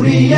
جمهوری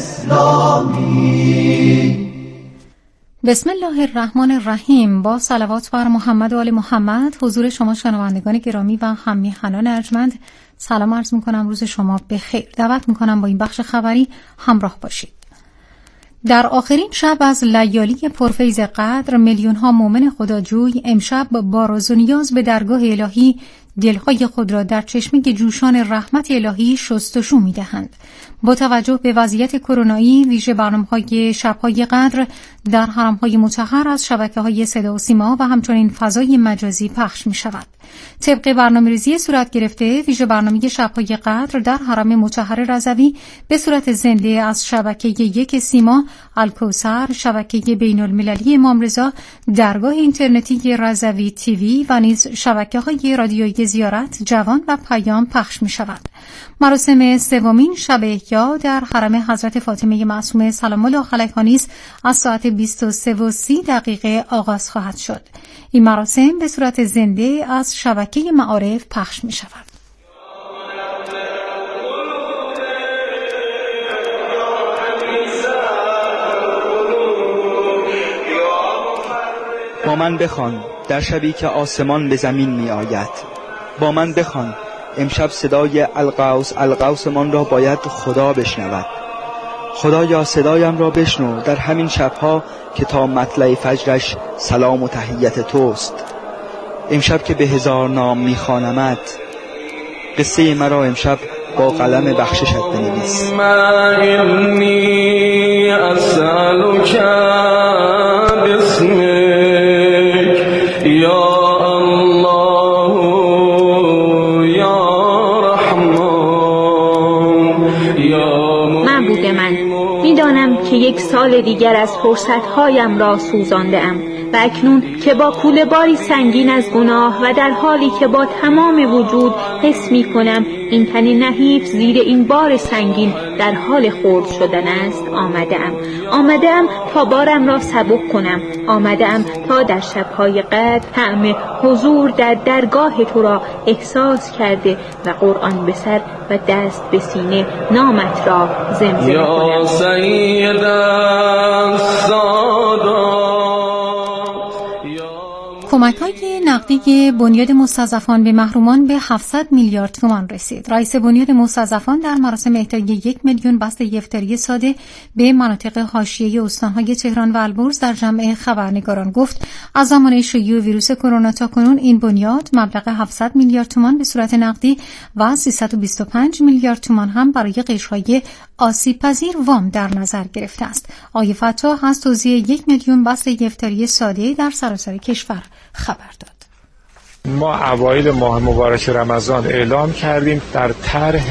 اسلامی. بسم الله الرحمن الرحیم. با صلوات بر محمد و آل محمد حضور شما شنوندگان گرامی و هم میهنان ارجمند سلام عرض میکنم. روز شما بخیر. دعوت میکنم با این بخش خبری همراه باشید. در آخرین شب از لیالی پرفیض قدر میلیون ها مؤمن خداجوی امشب با راز و نیاز به درگاه الهی دلهای خود را در چشمه جوشان رحمت الهی شستشو می‌دهند. با توجه به وضعیت کرونایی ویژه برنامه‌های شب‌های قدر در حرم‌های مطهر از شبکه‌های صدا و سیما و همچنین فضای مجازی پخش می‌شود. طبق برنامه‌ریزی صورت گرفته ویژه برنامه شب‌های قدر در حرم مطهر رضوی به صورت زنده از شبکه 1 سیما، الکوثر، شبکه بین‌المللی امام رضا، درگاه اینترنتی رضوی تیوی و نیز شبکه‌های رادیویی زیارت، جوان و پیام پخش می‌شود. مراسم سومین شب احیا در حرم حضرت فاطمه معصومه سلام الله علیها نیز از ساعت 23:30 آغاز خواهد شد. این مراسم به صورت زنده از شبکه معارف پخش می شود. با من بخوان در شبی که آسمان به زمین می آید. با من بخوان امشب صدای القوس القوسمان را باید خدا بشنود. خدایا صدایم را بشنو در همین شبها که تا مطلع فجرش سلام و تحیت توست. امشب که به هزار نام میخوانمت، قصه مرا امشب با قلم بخششت بنویس. انی اسألک باسمک یا که یک سال دیگر از فرصت‌هایم را سوزانده‌ام و اکنون که با کوله باری سنگین از گناه و در حالی که با تمام وجود حس می‌کنم این تن نحیف زیر این بار سنگین در حال خرد شدن است، آمده‌ام تا بارم را سبک کنم، آمده‌ام تا در شب‌های قدر طعم حضور در درگاه تو را احساس کرده و قرآن به سر و دست به سینه نامت را زمزمه کنم. کمک‌های نقدی بنیاد مستضعفان به محرومان به 700 میلیارد تومان رسید. رئیس بنیاد مستضعفان در مراسم اهدای 1 میلیون بسته افطاری ساده به مناطق حاشیه‌ای استان‌های تهران و البرز در جمع خبرنگاران گفت از زمان شیوع ویروس کرونا تا کنون این بنیاد مبلغ 700 میلیارد تومان به صورت نقدی و 325 میلیارد تومان هم برای قشرهای آسیب‌پذیر وام در نظر گرفته است. آقای فتاح از توزیع 1 میلیون بسته افطاری ساده در سراسر کشور خبر داد. ما اوایل ماه مبارک رمضان اعلام کردیم در طرح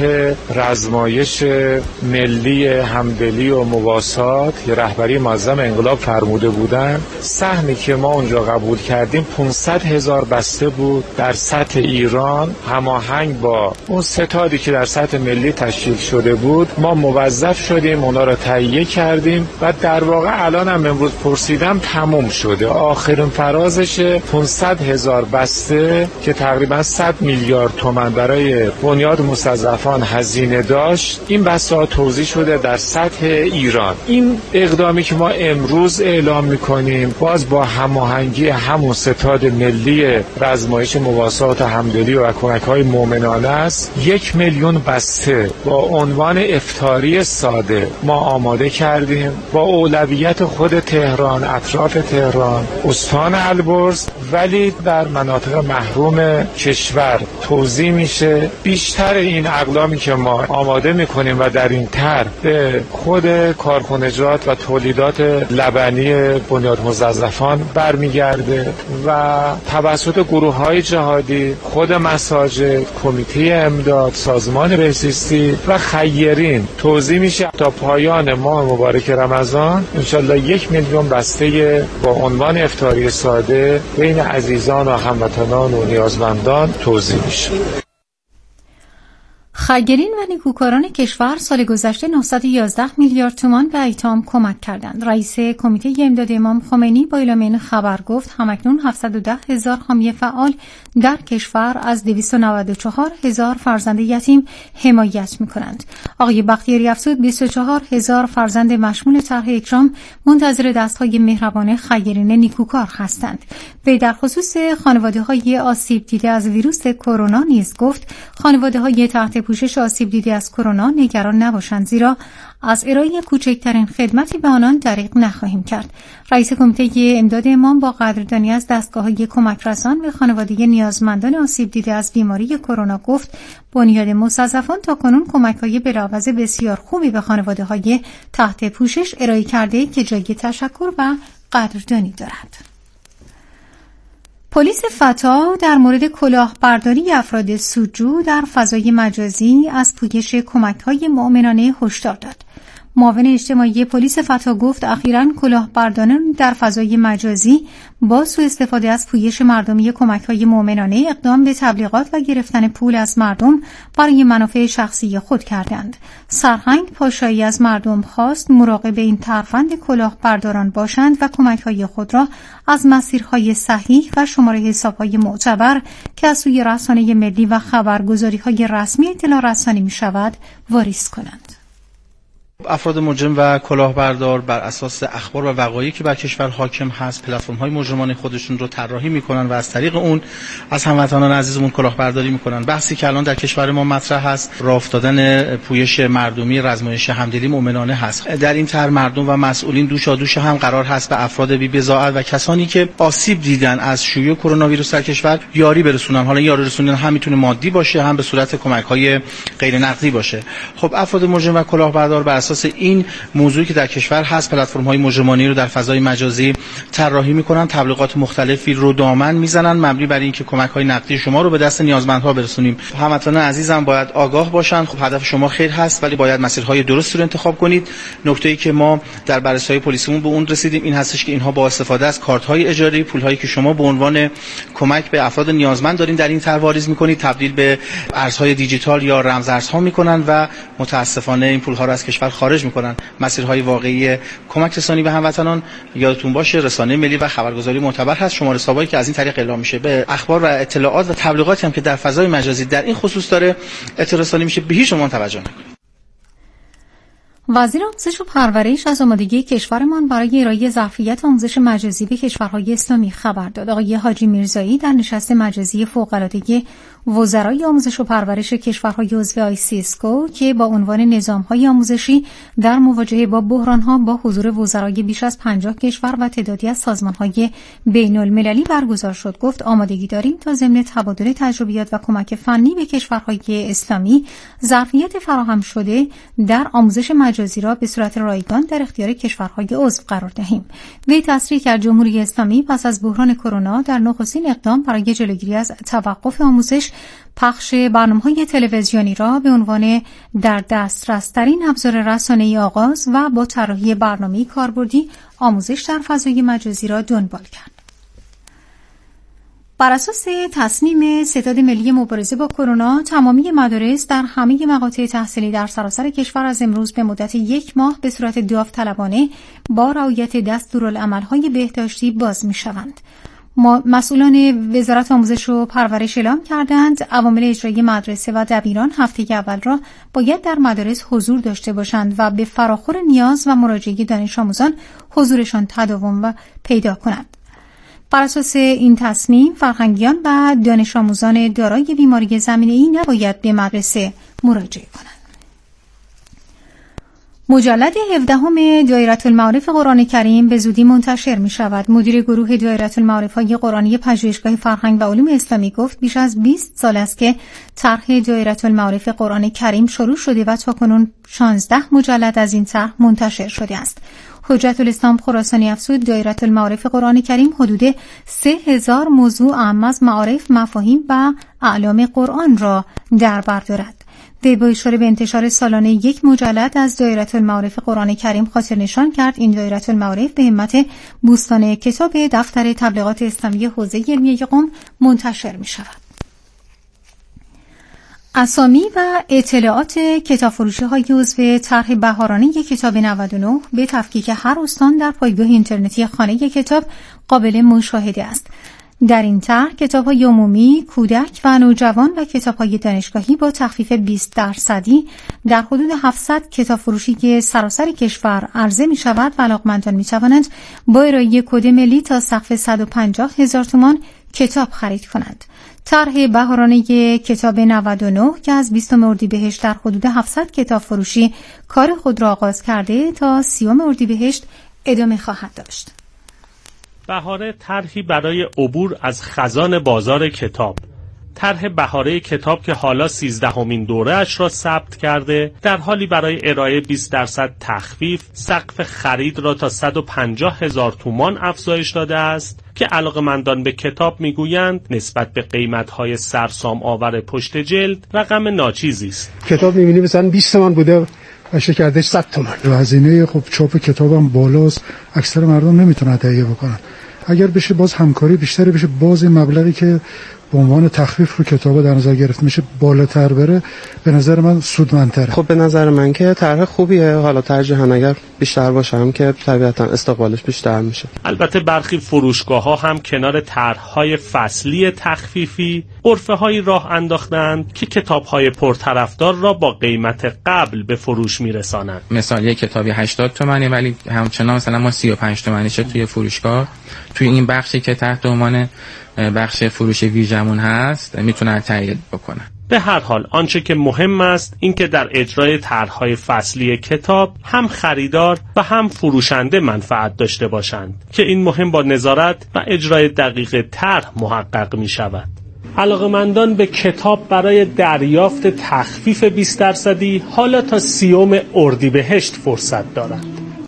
رزمایش ملی همدلی و مواسات که رهبری معظم انقلاب فرموده بودند، سهمی که ما اونجا قبول کردیم 500,000 بسته بود در سطح ایران، هماهنگ با اون ستادی که در سطح ملی تشکیل شده بود. ما موظف شدیم اونا را تهیه کردیم و در واقع الان هم امروز پرسیدم تموم شده. آخرین فرازش 500,000 بسته که تقریبا 100 میلیارد تومان برای بنیاد مستضعفان هزینه داشت، این بسته توزیع شده در سطح ایران. این اقدامی که ما امروز اعلام میکنیم باز با هماهنگی همون ستاد ملی رزمایش مواسات همدلی و کمک‌های مؤمنانه است. 1 میلیون بسته با عنوان افطاری ساده ما آماده کردیم با اولویت خود تهران، اطراف تهران، استان البرز، ولی در مناطق محروم کشور توزیع میشه. بیشتر این اقلامی که ما آماده میکنیم و در این طرح به خود کارخانجات و تولیدات لبنی بنیاد مستضعفان برمیگرده و توسط گروه‌های جهادی، خود مساجد، کمیته امداد، سازمان بهزیستی و خیرین توزیع میشه تا پایان ماه مبارک رمضان. انشالله 1 میلیون بسته با عنوان افطاری ساده بین عزیزان و هموطنان و نیازمندان توزیع میشه. خیرین و نیکوکاران کشور سال گذشته 911 میلیارد تومان به ایتام کمک کردند. رئیس کمیته امداد امام خمینی با اعلام این خبر گفت همکنون 710,000 حامی فعال در کشور از 294,000 فرزند یتیم حمایت می‌کنند. آقای بختیاری افزود 24,000 فرزند مشمول طرح اکرام منتظر دست‌های مهربان خیرین نیکوکار هستند. وی در خصوص خانواده‌های آسیب دیده از ویروس کرونا نیز گفت خانواده‌های تحت پوشش آسیب دیده از کرونا نگران نباشند، زیرا از ارائه کوچکترین خدمتی به آنان دریغ نخواهیم کرد. رئیس کمیته امداد امام با قدردانی از دستگاه‌های کمک رسان به خانواده نیازمندان آسیب دیده از بیماری کرونا گفت بنیاد مستضعفان تاکنون کمک‌های بلاعوض بسیار خوبی به خانواده‌های تحت پوشش ارائه کرده که جای تشکر و قدردانی دارد. پلیس فتا در مورد کلاهبرداری افراد سودجو در فضای مجازی از پویش کمک‌های مؤمنانه هشدار داد. معاون اجتماعی پلیس فتا گفت اخیراً کلاهبرداران در فضای مجازی با سوء استفاده از پویش مردمی کمک‌های مؤمنانه اقدام به تبلیغات و گرفتن پول از مردم برای منافع شخصی خود کردند. سرهنگ پاشایی از مردم خواست مراقب این ترفند کلاهبرداران باشند و کمک‌های خود را از مسیرهای صحیح و شماره حساب‌های معتبر که از سوی رسانه ملی و خبرگزاری‌های رسمی اطلاع رسانی می‌شود واریز کنند. افراد مجرم و کلاهبردار بر اساس اخبار و وقایعی که بر کشور حاکم هست پلتفرم‌های مجرمانه خودشون رو طراحی میکنن و از طریق اون از هموطنان عزیزمون کلاهبرداری میکنن. بحثی که الان در کشور ما مطرح هست راه افتادن پویش مردمی رزمایش همدلی مؤمنانه هست. در این طرح مردم و مسئولین دوشادوش هم قرار هست به افراد بی‌بضاعت و کسانی که آسیب دیدن از شیوع کرونا ویروس در کشور یاری برسونن. حالا یاری رسوندن هم میتونه مادی باشه هم به صورت کمک‌های غیر نقدی باشه. خب افراد مجرم و کلاهبردار بر اساس این موضوعی که در کشور هست پلتفرم‌های مجرمانه رو در فضای مجازی طراحی می‌کنن، تبلیغات مختلفی رو دامن می‌زنن مبنی بر اینکه کمک‌های نقدی شما رو به دست نیازمندها برسونیم. هموطنان عزیزم باید آگاه باشن. خب هدف شما خیر هست ولی باید مسیرهای درستی رو انتخاب کنید. نکته‌ای که ما در بررسی‌های پلیسیمون به اون رسیدیم این هستش که اینها با استفاده از کارت‌های اجاری، پول‌هایی که شما به عنوان کمک به افراد نیازمند دارین در این طرح واریز می‌کنید تبدیل به ارزهای دیجیتال یا رمزارزها می‌کنن و متأسفانه این پول‌ها رو از کشور خارج می‌کنن. مسیرهای واقعی کمک رسانی به هموطنان یادتون باشه رسانه ملی و خبرگزاری معتبر هست. شماره حسابایی که از این طریق اعلام میشه به اخبار و اطلاعات و تبلیغاتی هم که در فضای مجازی در این خصوص داره اطلاع رسانی میشه به هیچ عنوان توجه نکنید. وزیر آموزش و پرورش از آمادگی کشورمان برای ارائه ظرفیت آموزش مجازی به کشورهای اسلامی خبر داد. آقای حاجی میرزایی در نشست مجازی فوق‌العاده وزرای آموزش و پرورش کشورهای عضو آیسیسکو که با عنوان نظام‌های آموزشی در مواجهه با بحران‌ها با حضور وزرای بیش از 50 کشور و تعدادی از سازمان‌های بین‌المللی برگزار شد گفت آمادگی داریم تا ضمن تبادل تجربیات و کمک فنی به کشورهای اسلامی ظرفیت فراهم شده در آموزش مجازی را به صورت رایگان در اختیار کشورهای عضو قرار دهیم. وی تصریح کرد جمهوری اسلامی پس از بحران کرونا در نخستین اقدام برای جلوگیری از توقف آموزش پخش برنامه‌های تلویزیونی را به عنوان در دسترس‌ترین ابزار رسانه‌ای آغاز و با طراحی برنامه‌ای کاربردی آموزش در فضای مجازی را دنبال کرد. بر اساس تصمیم ستاد ملی مبارزه با کرونا تمامی مدارس در همه مقاطع تحصیلی در سراسر کشور از امروز به مدت 1 ماه به صورت داوطلبانه با رعایت دستورالعمل‌های بهداشتی باز می‌شوند. مسئولان وزارت آموزش و پرورش اعلام کردند عوامل اجرایی مدرسه و دبیران هفته اول را باید در مدارس حضور داشته باشند و به فراخور نیاز و مراجعه دانش آموزان حضورشان تداوم و پیدا کنند. بر اساس این تصمیم فرهنگیان و دانش آموزان دارای بیماری زمینه‌ای نباید به مدرسه مراجعه کنند. مجلد 17 دایره المعارف قرآن کریم به زودی منتشر می شود. مدیر گروه دایره المعارف‌های قرآنی پژوهشگاه فرهنگ و علوم اسلامی گفت بیش از 20 سال است که طرح دایره المعارف قرآن کریم شروع شده و تاکنون 16 مجلد از این طرح منتشر شده است. حجت الاسلام خراسانی افزود دایره المعارف قرآن کریم حدود 3000 موضوع اهم از معارف، مفاهیم و اعلام قرآن را در بر دارد. وی با اشاره به انتشار سالانه 1 مجلد از دایره المعارف قرآن کریم خاطر نشان کرد این دایره المعارف به همت بوستان کتاب دفتر تبلیغات اسلامی حوزه علمیه قم منتشر می شود. اسامی و اطلاعات کتاب فروشی های عضو طرح بهارانه کتاب 99 به تفکیک هر استان در پایگاه اینترنتی خانه کتاب قابل مشاهده است. در این طرح کتاب‌های عمومی، کودک و نوجوان و کتاب‌های دانشگاهی با تخفیف 20% در حدود 700 کتاب فروشی که سراسر کشور عرضه می‌شود و علاقمندان می‌توانند با ارائه کد ملی تا سقف 150,000 تومان کتاب خرید کنند. طرح بهارانه کتاب 99 که از 20 اردیبهشت در حدود 700 کتاب فروشی کار خود را آغاز کرده تا 30 اردیبهشت ادامه خواهد داشت. بهاره طرحی برای عبور از خزان بازار کتاب. طرح بهاره کتاب که حالا 13مین دوره اش را ثبت کرده، در حالی برای ارائه 20% تخفیف سقف خرید را تا 150,000 تومان افزایش داده است که علاقه‌مندان به کتاب میگویند نسبت به قیمت‌های سرسام آور پشت جلد رقم ناچیزی است. کتاب می‌بینی مثلا 20 تومان بوده و شکردش 100 تومان. هزینه خب چاپ کتابم بالاست، اکثر مردم نمیتونن تهیه بکنن. اگر بشه باز همکاری بیشتری بشه، باز مبلغی که به عنوان تخفیف رو کتابا در نظر گرفته میشه بالاتر بره، به نظر من سودمندتره. خب به نظر من که طرح خوبیه، حالا ترجیحاً اگر بیشتر باشه هم که طبیعتاً استقبالش بیشتر میشه. البته برخی فروشگاه‌ها هم کنار طرح‌های فصلی تخفیفی غرفه‌هایی راه انداختند که کتاب‌های پرطرفدار را با قیمت قبل به فروش میرسانند. مثال یک کتابی 80 تومانه ولی همچنان مثلا ما 35 تومانیشه توی فروشگاه، توی این بخشی که تحت عنوان بخش فروش ویژمون هست میتونن تایید بکنن. به هر حال آنچه که مهم است این که در اجرای طرح‌های فصلی کتاب هم خریدار و هم فروشنده منفعت داشته باشند که این مهم با نظارت و اجرای دقیق طرح محقق می شود. علاقه‌مندان به کتاب برای دریافت تخفیف 20% حالا تا 30 اردیبهشت فرصت دارند.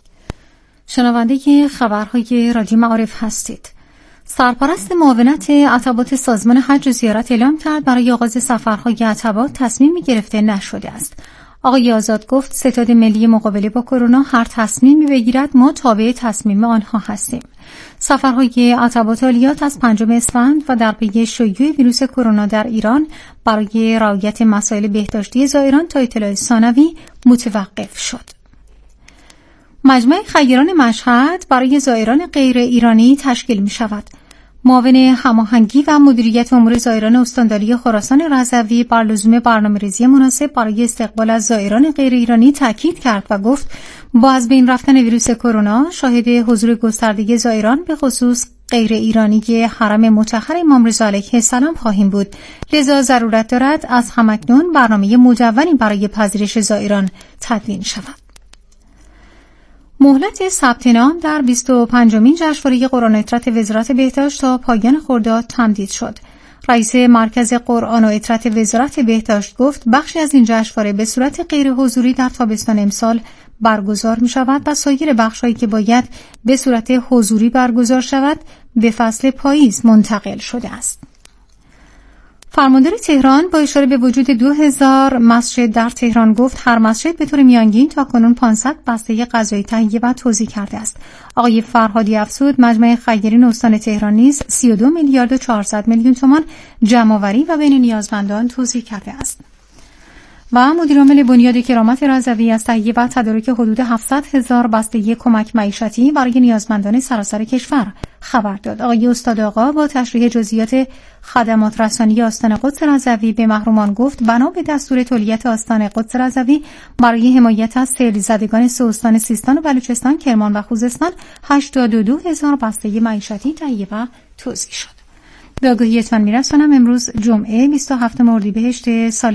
شنونده خبرهای رادیو معارف هستید. سرپرست معاونت عتبات سازمان حج و زیارت اعلام کرد برای آغاز سفرهای عتبات تصمیمی گرفته نشده است. آقای آزاد گفت ستاد ملی مقابله با کرونا هر تصمیمی بگیرد ما تابع تصمیم آنها هستیم. سفرهای عتبات عالیات از 5 اسفند و در پی شیوع ویروس کرونا در ایران برای رعایت مسائل بهداشتی زائران تا اطلاع ثانوی متوقف شد. مجمع خیران مشهد برای زائران غیر ایرانی تشکیل می شود. معاون هماهنگی و مدیریت امور زائران استانداری خراسان رضوی بر لزوم برنامه‌ریزی مناسب برای استقبال از زائران غیر ایرانی تاکید کرد و گفت با از بین رفتن ویروس کرونا شاهد حضور گسترده زائران به خصوص غیر ایرانی حرم مطهر امام رضا علیه السلام خواهیم بود، لذا ضرورت دارد از همکنون برنامه مجولی برای پذیرش زائران تدوین شود. مهلت ثبت نام در 25مین جشنواره قرآن و عطرت وزارت بهداشت تا پایان خرداد تمدید شد. رئیس مرکز قرآن و عطرت وزارت بهداشت گفت بخشی از این جشنواره به صورت غیر حضوری در تابستان امسال برگزار می شود و سایر بخش‌هایی که باید به صورت حضوری برگزار شود به فصل پاییز منتقل شده است. فرماندار تهران با اشاره به وجود 2000 مسجد در تهران گفت هر مسجد به طور میانگین تاکنون 500 بسته غذایی تهیه و توزیع کرده است. آقای فرهادی افزود مجمع خیرین استان تهران نیز 32 میلیارد و 400 میلیون تومان جمع‌آوری و بین نیازمندان توزیع کرده است. و مدیرعامل بنیاد کرامت رضوی از تهیه و تدارک حدود 700,000 بسته کمک معیشتی برای نیازمندان سراسر کشور خبر داد. آقای استاد آقا با تشریح جزئیات خدمات رسانی آستان قدس رضوی به محرومان گفت بنا به دستور تولیت آستان قدس رضوی برای حمایت از سیل زدگان سه استان سیستان و بلوچستان، کرمان و خوزستان 82,000 بسته معیشتی تهیه و توزیع شد. به آگاهیتان میرسانم امروز جمعه 27 اردیبهشت سال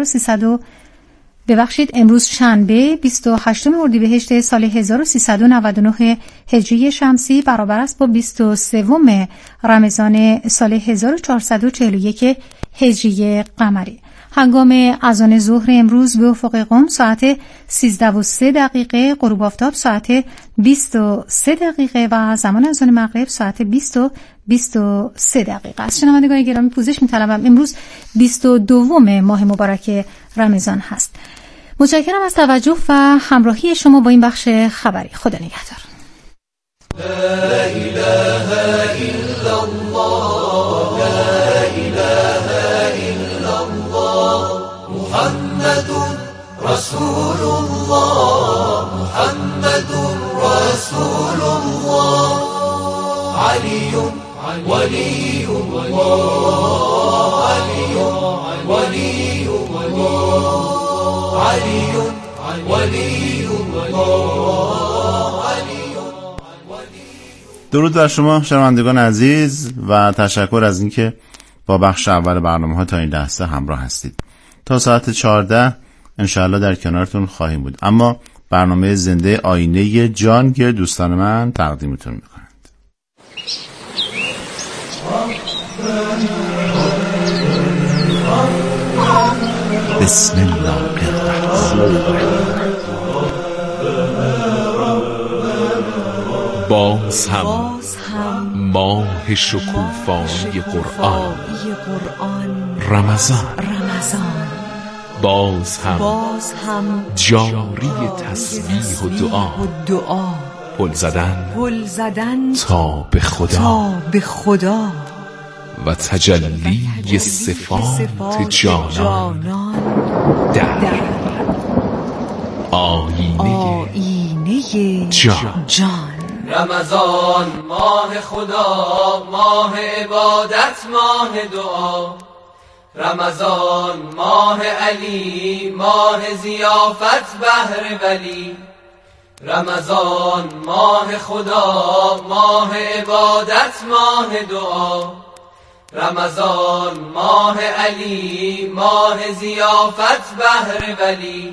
1300 شنبه 28 اردیبهشت سال 1399 هجری شمسی برابر است با 23 رمضان سال 1441 هجری قمری. هنگام اذان ظهر امروز به افق قم ساعت 13:03 غروب آفتاب ساعت 23 و زمان اذان مغرب ساعت 20:23 است. شنوندگان گرامی پوزش می‌طلبم. امروز 22 ماه مبارک رمضان هست. متشکرم از توجه و همراهی شما با این بخش خبری. خدا نگهدار. لا اله الا الله لا اله الا الله محمد رسول الله علی ولی الله علی ولی الله علی ولی الله. درود بر شما شنوندگان عزیز و تشکر از اینکه با بخش اول برنامه‌ها تا این لحظه همراه هستید. تا ساعت 14 انشاءالله در کنارتون خواهیم بود، اما برنامه زنده آینه جان که دوستان من تقدیمتون میکنند. بسم الله الرحمن الرحیم. باز هم ماه شکوفایی قرآن رمضان باز هم جاری تسبیح و دعا پل زدن تا به خدا و تجلی صفات جانان در آینه جان. رمضان ماه خدا، ماه عبادت، ماه دعا. رمضان ماه علی، ماه ضیافت بهر ولی. رمضان ماه خدا، ماه عبادت، ماه دعا. رمضان ماه علی، ماه ضیافت بهر ولی.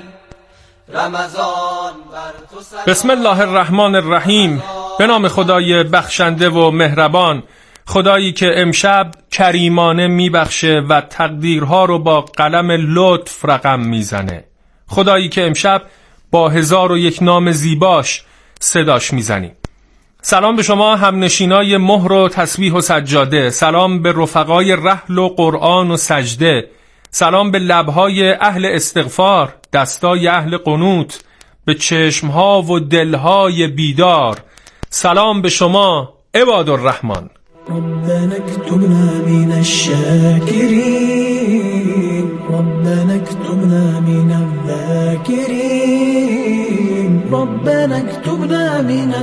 بسم الله الرحمن الرحیم. به نام خدای بخشنده و مهربان، خدایی که امشب کریمانه میبخشه و تقدیرها رو با قلم لطف رقم میزنه. خدایی که امشب با 1001 نام زیباش صداش میزنیم. سلام به شما همنشینای مهر و تسبیح و سجاده. سلام به رفقای رحل و قرآن و سجده. سلام به لبهای اهل استغفار، دستای اهل قنوت، به چشمها و دلهای بیدار. سلام به شما عباد الرحمن. ربنا اكتبنا من الشاكرين، ربنا اكتبنا من الذاكرين، ربنا اكتبنا من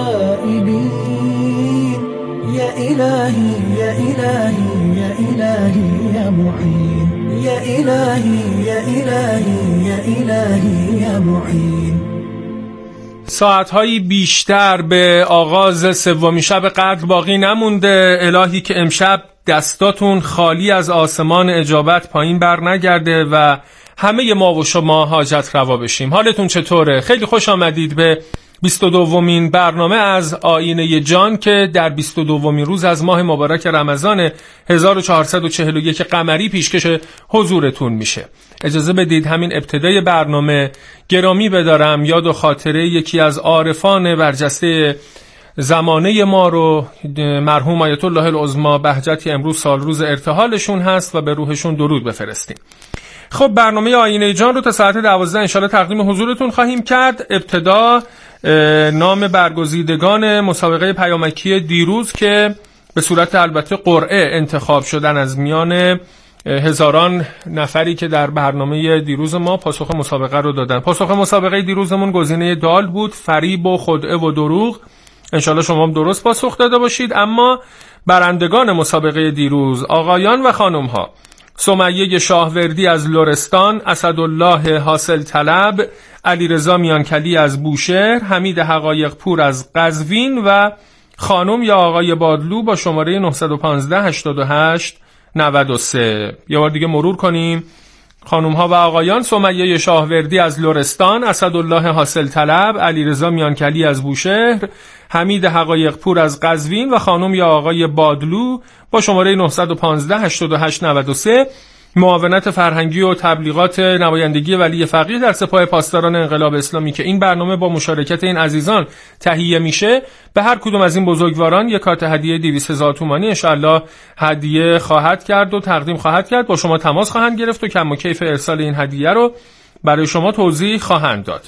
التائبين. يا إلهي يا إلهي يا إلهي يا معين، يا إلهي يا إلهي يا إلهي يا معين. ساعتهایی بیشتر به آغاز سومین شب قدر باقی نمونده. الهی که امشب دستاتون خالی از آسمان اجابت پایین بر نگرده و همه ما و شما حاجت روا بشیم. حالتون چطوره؟ خیلی خوش آمدید به 22مین برنامه از آینه جان که در 22مین روز از ماه مبارک رمضان 1441 قمری پیشکش حضورتون میشه. اجازه بدید همین ابتدای برنامه گرامی بدارم یاد و خاطره یکی از عارفان برجسته زمانه ما رو، مرحوم آیت الله العظما بهجتی، امروز سال روز ارتحالشون هست و به روحشون درود بفرستیم. خب برنامه آینه جان رو تا ساعت 12 انشالله تقدیم حضورتون خواهیم کرد. ابتدا نام برگزیدگان مسابقه پیامکی دیروز که به صورت البته قرعه انتخاب شدن از میان هزاران نفری که در برنامه دیروز ما پاسخ مسابقه رو دادن. پاسخ مسابقه دیروزمون گزینه دال بود، فریب و خدعه و دروغ. انشالله شما هم درست پاسخ داده باشید. اما برندگان مسابقه دیروز آقایان و خانم ها: سمیه شاهوردی از لرستان، اسدالله حاصل طلب، علیرضا میانکلی از بوشهر، حمید حقایق پور از قزوین و خانم یا آقای بادلو با شماره 915 88 93. یه بار دیگه مرور کنیم. خانم ها و آقایان: سمیه شاهوردی از لرستان، اسدالله حاصل طلب، علیرضا میانکلی از بوشهر، حمید حقایق پور از قزوین و خانم یا آقای بادلو با شماره 915 88 93. معاونت فرهنگی و تبلیغات نمایندگی ولی فقیه در سپاه پاسداران انقلاب اسلامی که این برنامه با مشارکت این عزیزان تهیه میشه، به هر کدوم از این بزرگواران یک کارت هدیه 200,000 تومانی ان شاءالله هدیه خواهد کرد و تقدیم خواهد کرد. با شما تماس خواهند گرفت و کم و کیف ارسال این هدیه رو برای شما توضیح خواهند داد.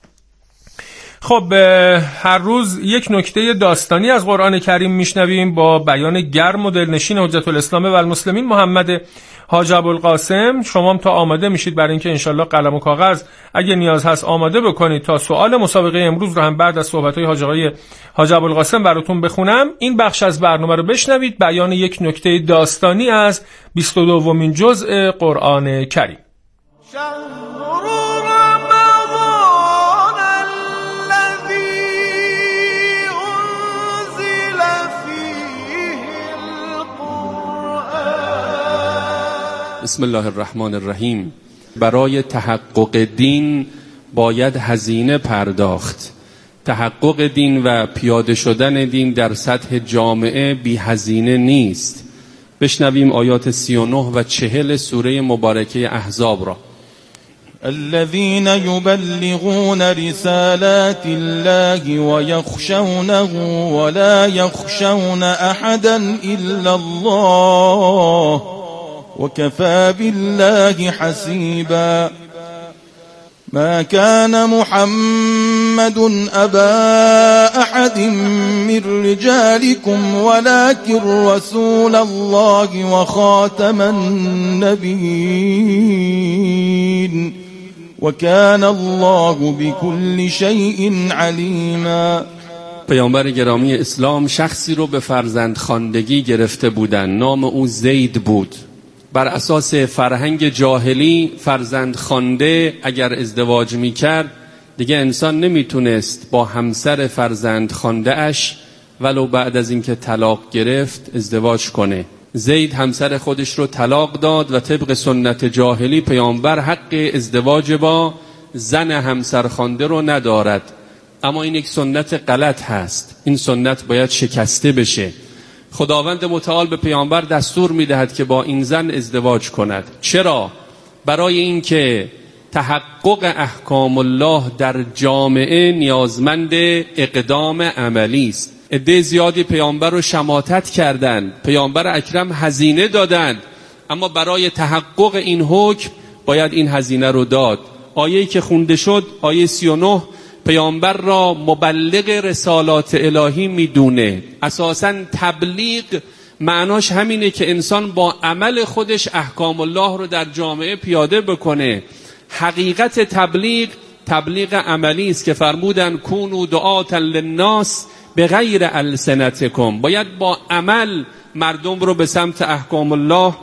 خب هر روز یک نکته داستانی از قرآن کریم میشنویم با بیان گرم و دلنشین حجت الاسلام و المسلمین محمد حاج ابوالقاسم، شما هم تا آماده میشید برای اینکه انشالله قلم و کاغذ اگه نیاز هست آماده بکنید تا سوال مسابقه امروز رو هم بعد از صحبت‌های حاج ابوالقاسم براتون بخونم. این بخش از برنامه رو بشنوید، بیان یک نکته داستانی از 22مین جزء قرآن کریم. بسم الله الرحمن الرحیم. برای تحقق دین باید هزینه پرداخت. تحقق دین و پیاده شدن دین در سطح جامعه بی هزینه نیست. بشنویم آیات 39 و 40 سوره مبارکه احزاب را. الذين يبلغون رسالات الله ويخشونه ولا يخشون أحدا إلا الله وكفى بالله حسيبا ما كان محمد أبا أحد من رجالكم ولكن رسول الله وخاتم النبيين وكان الله بكل شيء عليما. پیامبر گرامی اسلام شخصی رو به فرزندخواندگی گرفته بودند. نام او زید بود. بر اساس فرهنگ جاهلی فرزندخوانده اگر ازدواج میکرد دیگه انسان نمیتونست با همسر فرزندخوانده اش ولو بعد از اینکه طلاق گرفت ازدواج کنه. زید همسر خودش رو طلاق داد و طبق سنت جاهلی پیامبر حق ازدواج با زن همسرخوانده رو ندارد. اما این یک سنت غلط هست. این سنت باید شکسته بشه. خداوند متعال به پیامبر دستور میدهد که با این زن ازدواج کند. چرا؟ برای اینکه تحقق احکام الله در جامعه نیازمند اقدام عملی است. عده زیادی پیامبر رو شماتت کردند، پیامبر اکرم هزینه دادند، اما برای تحقق این حکم باید این هزینه رو داد. آیه‌ای که خونده شد آیه 39 پیامبر را مبلغ رسالات الهی میدونه. اساساً تبلیغ معناش همینه که انسان با عمل خودش احکام الله رو در جامعه پیاده بکنه. حقیقت تبلیغ عملی است که فرمودن کونوا دعاة للناس بغیر السنتکم. باید با عمل مردم رو به سمت احکام الله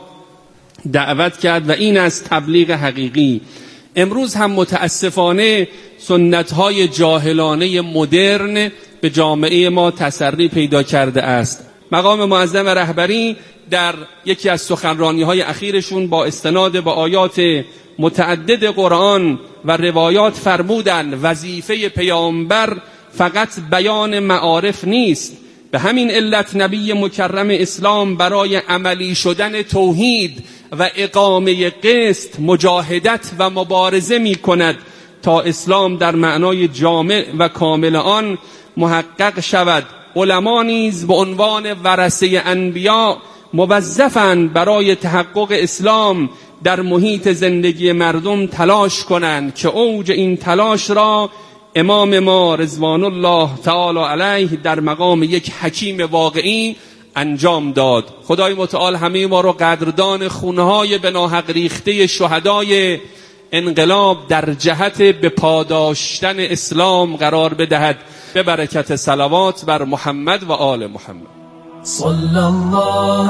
دعوت کرد و این از تبلیغ حقیقی. امروز هم متاسفانه سنت‌های جاهلانه مدرن به جامعه ما تسری پیدا کرده است. مقام معظم رهبری در یکی از سخنرانی‌های اخیرشون با استناد به آیات متعدد قرآن و روایات فرمودند وظیفه پیامبر فقط بیان معارف نیست. به همین علت نبی مکرم اسلام برای عملی شدن توحید و اقامه قسط مجاهدت و مبارزه می کند تا اسلام در معنای جامع و کامل آن محقق شود. علما نیز به عنوان ورثه انبیا موظفند برای تحقق اسلام در محیط زندگی مردم تلاش کنند که اوج این تلاش را امام ما رضوان الله تعالی علیه در مقام یک حکیم واقعی انجام داد. خدای متعال همه ما رو قدردان خونهای به ناحق ریخته شهدای انقلاب در جهت به پاداشتن اسلام قرار بدهد. به برکت صلوات بر محمد و آل محمد. صلی الله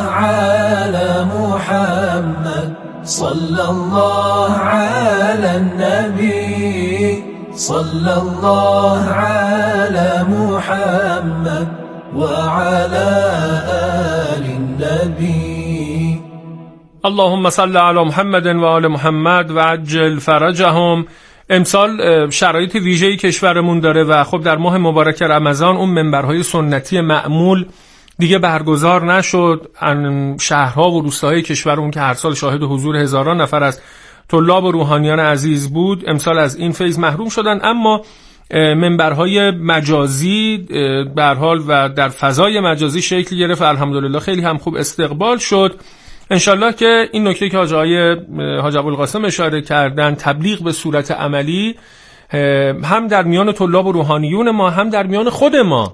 علی محمد صلی الله علی النبی صلی الله علی محمد و علی آل النبی. اللهم صل علی محمد و آل محمد و عجل فرجهم. امسال شرایط ویژه‌ای کشورمون داره و خب در ماه مبارک رمضان اون منبرهای سنتی معمول دیگه برگزار نشد. شهرها و روستاهای کشورمون که هر سال شاهد حضور هزاران نفر از طلاب و روحانیان عزیز بود امسال از این فیض محروم شدن. اما منبرهای مجازی به هر حال و در فضای مجازی شکل گرفت. الحمدلله خیلی هم خوب استقبال شد. انشالله که این نکته که حاج ابوالقاسم اشاره کردن، تبلیغ به صورت عملی هم در میان طلاب و روحانیون ما هم در میان خود ما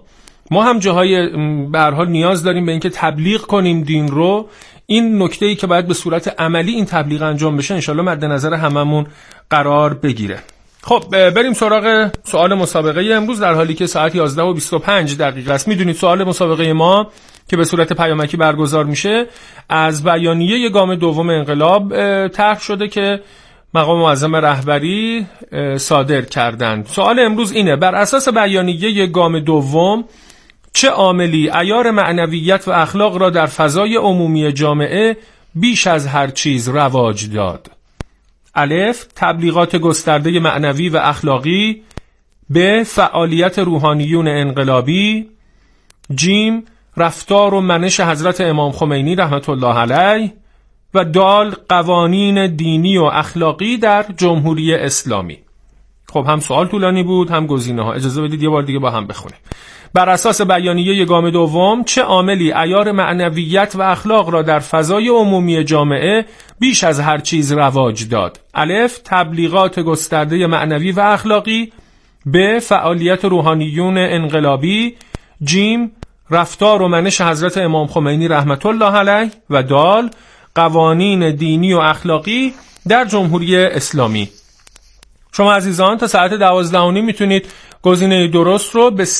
ما هم جاهای به هر حال نیاز داریم به اینکه تبلیغ کنیم دین رو. این نکته‌ای که باید به صورت عملی این تبلیغ انجام بشه انشالله مد نظر هممون قرار بگیره. خب بریم سراغ سوال مسابقه امروز در حالی که ساعت 11:25 است. میدونید سوال مسابقه ما که به صورت پیامکی برگزار میشه از بیانیه گام دوم انقلاب طرح شده که مقام معظم رهبری صادر کردند. سوال امروز اینه: بر اساس بیانیه گام دوم چه عاملی عیار معنویت و اخلاق را در فضای عمومی جامعه بیش از هر چیز رواج داد؟ الف، تبلیغات گسترده معنوی و اخلاقی. ب، فعالیت روحانیون انقلابی. جیم، رفتار و منش حضرت امام خمینی رحمت الله علیه. و دال، قوانین دینی و اخلاقی در جمهوری اسلامی. خب هم سوال طولانی بود هم گزینه ها. اجازه بدید یه بار دیگه با هم بخونیم. بر اساس بیانیه گام دوم چه عاملی عیار معنویت و اخلاق را در فضای عمومی جامعه بیش از هر چیز رواج داد؟ الف، تبلیغات گسترده معنوی و اخلاقی. ب، فعالیت روحانیون انقلابی. جیم، رفتار و منش حضرت امام خمینی رحمت الله علیه. و دال، قوانین دینی و اخلاقی در جمهوری اسلامی. شما عزیزان تا ساعت 12:30 میتونید گزینه درست رو به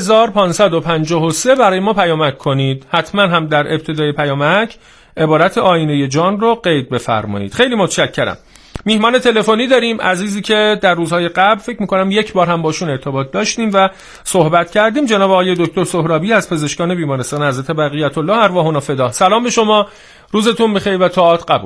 30553 برای ما پیامک کنید. حتما هم در ابتدای پیامک عبارت آینه جان رو قید بفرمایید. خیلی متشکرم. میهمان تلفنی داریم، عزیزی که در روزهای قبل فکر میکنم یک بار هم باشون ارتباط داشتیم و صحبت کردیم، جناب آقای دکتر سهرابی از پزشکان بیمارستان حضرت بقیت الله ارواحنا فدا. سلام به شما، روزتون بخیر و طاعات قبول.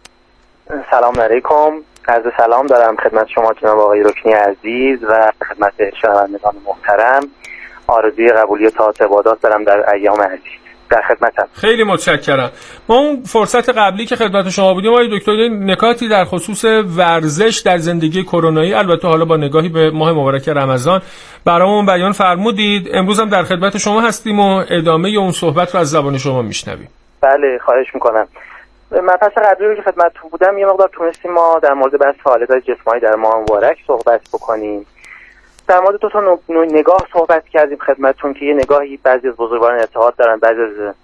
سلام علیکم، عرض سلام دارم خدمت شما جناب آقای رکنی عزیز و خدمت شنوندگان محترم. آرزوی قبولی و طاعت عبادات دارم در ایام عزیز. در خدمتم. خیلی متشکرم. ما اون فرصت قبلی که خدمت شما بودیم آقای دکتر نکاتی در خصوص ورزش در زندگی کرونایی، البته حالا با نگاهی به ماه مبارک رمضان، برامون بیان فرمودید. امروز هم در خدمت شما هستیم و ادامه اون صحبت رو از زبان شما میشنویم. بله خواهش میکنم. مبحث قبلی رو که خدمتتون بودم یه مقدار تونستیم ما در مورد بحث فعالیت‌های جسمانی در ماه مبارک صحبت بکنیم. در مورد دو تا نگاه صحبت کردیم خدمتتون که یه نگاهی بعضی از بزرگواران اتحاد دارن، بعضی از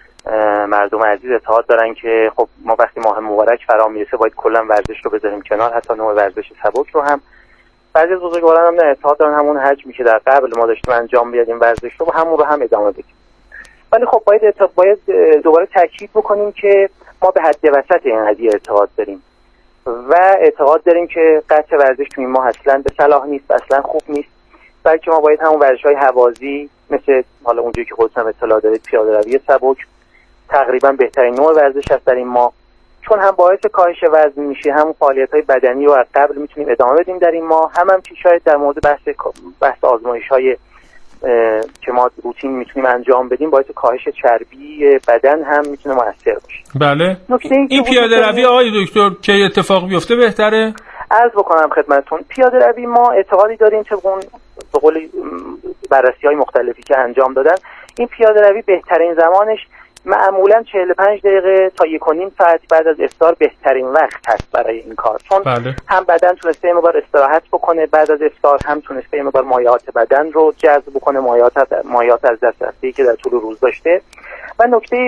مردم عزیز اتحاد دارن که خب ما وقتی ماه مبارک فرا میرسه باید کلا ورزش رو بذاریم کنار، حتی نوع ورزش سبک رو هم. بعضی از بزرگواران هم در اتحاد دارن همون حجمی که در قبل ما داشتیم انجام بدیم ورزش رو همون رو هم ادامه بدیم. ولی خب باید دوباره تاکید بکنیم که ما به حد وسط این قضیه اتحاد داریم و اعتقاد داریم که قطع ورزش توی این ماه اصلا به صلاح نیست، اصلا خوب نیست، بلکه ما باید همون ورزش‌های هوازی مثل حالا اونجوری که خودتون اطلاع دارید پیاده‌روی سبک تقریبا بهترین نوع ورزش هست در این ماه، چون هم باعث کاهش وزن میشه، هم فعالیت‌های بدنی رو از قبل میتونیم ادامه بدیم در این ماه، هم که شاید در مورد بحث آزمایش‌های که ما روتین میتونیم انجام بدیم باعث کاهش چربی بدن هم میتونه مؤثر باشه. بله. این پیاده روی آقای دکتر که اتفاق بیفته بهتره؟ عرض بکنم خدمتتون پیاده روی ما اعتقادی داریم که به قول بررسی‌های مختلفی که انجام دادن این پیاده روی بهترین زمانش معمولا 45 دقیقه تا 1.5 ساعت بعد از افطار بهترین وقت هست برای این کار، چون هم بدن تونسته یه مقدار استراحت بکنه بعد از افطار، هم تونسته یه مقدار مایعات بدن رو جذب بکنه، مایعات از دست رفته‌ای که در طول روز داشته. و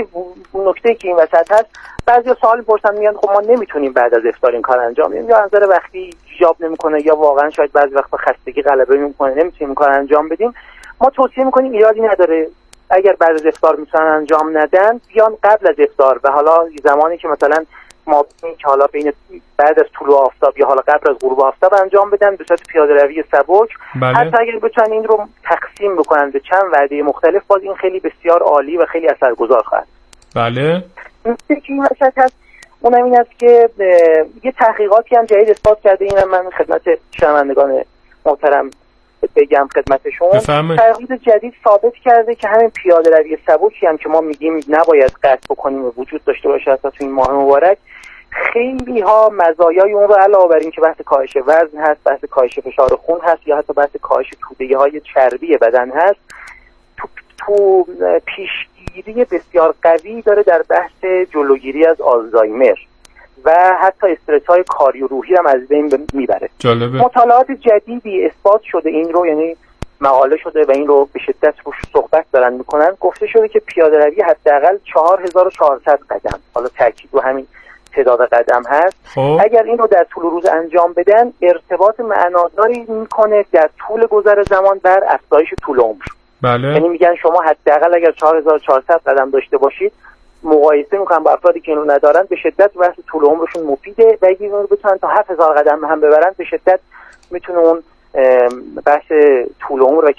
نکته که این وسط هست، بعضیا سوال می‌پرسن میگن خب ما نمیتونیم بعد از افطار این کار انجام بدیم، یا نظر وقتی ایجاب نمیکنه یا واقعا شاید بعضی وقتا خستگی غلبه میکنه نمیتونیم این کار انجام بدیم. ما توصیه میکنیم ایرادی نداره اگر بعد از افطار میتونن انجام ندن بیان قبل از افطار و حالا زمانی که مثلا ما که حالا بین بعد از طلوع آفتاب یا حالا قبل از غروب آفتاب انجام بدن به صورت پیاده روی سبک. حتی اگر بتونن این رو تقسیم بکنن به چند وعده مختلف باز این خیلی بسیار عالی و خیلی اثرگذار خواهد. بله. نکته که این وسط هست اونم این است که یه تحقیقاتی هم جدید اثبات کرده، اینم من خدمت شنوندگان محترم بگم خدمتشون، تحقیق جدید ثابت کرده که همین پیاده روی سبکی هم که ما میگیم نباید قطع بکنیم و وجود داشته باشه حتی تو این ماه مبارک، خیلی ها مزایای اون رو علاوه بر این که بحث کاهش وزن هست، بحث کاهش فشار خون هست یا حتی بحث کاهش توده‌های چربی بدن هست، تو پیشگیری بسیار قوی داره در بحث جلوگیری از آلزایمر و حتی استرس‌های کاری و روحی هم از بین میبره. جالبه. مطالعات جدیدی اثبات شده این رو، یعنی مقاله شده و این رو به شدت روش صحبت دارن میکنن. گفته شده که پیاده روی حداقل 4400 قدم، حالا تاکید رو همین تعداد قدم هست، اگر این رو در طول روز انجام بدن ارتباط معناداری میکنه در طول گذر زمان بر افزایش طول عمر. بله. یعنی میگن شما حداقل اگر 4400 قدم داشته باشید، مقایسه میکنن با افرادی که اینو ندارن، به شدت بحث طول عمرشون مفیده و اگه اینو بتونن تا 7000 قدم هم ببرن به شدت میتونه اون بحث طول عمر و